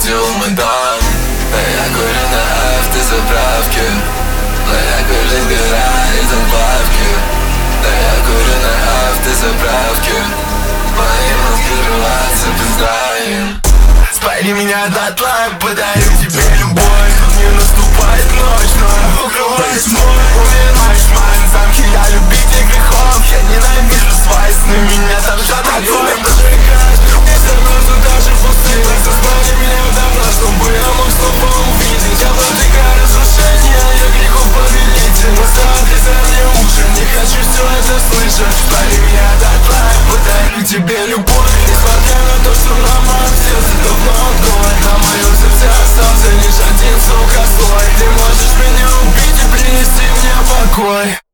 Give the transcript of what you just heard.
грузил мой дом. Да я курю на автозаправке, но я курю сгорает от плавки. Да я курю на автозаправке, мои мозги рваться пизда им. Спали меня дотла, подарю тебе любовь. Тут не наступает ночь, но укрывает мой. Понимаешь, мои замки, я любитель грехов. Я ненавижу свои сны, меня там ждет огонь. Не замерзну даже в пустынях. Зазвали меня давно, чтобы я мог снова увидеть. Я владыка разрушения, я грехов повелитель. Но отрезай мне уши, не хочу все это слышать. Спали меня дотла, подарю тебе любовь. Несмотря на то, что роман в сердце давно отгой. На моем сердце остался лишь один, сука, слой. Ты можешь меня убить и принести мне покой.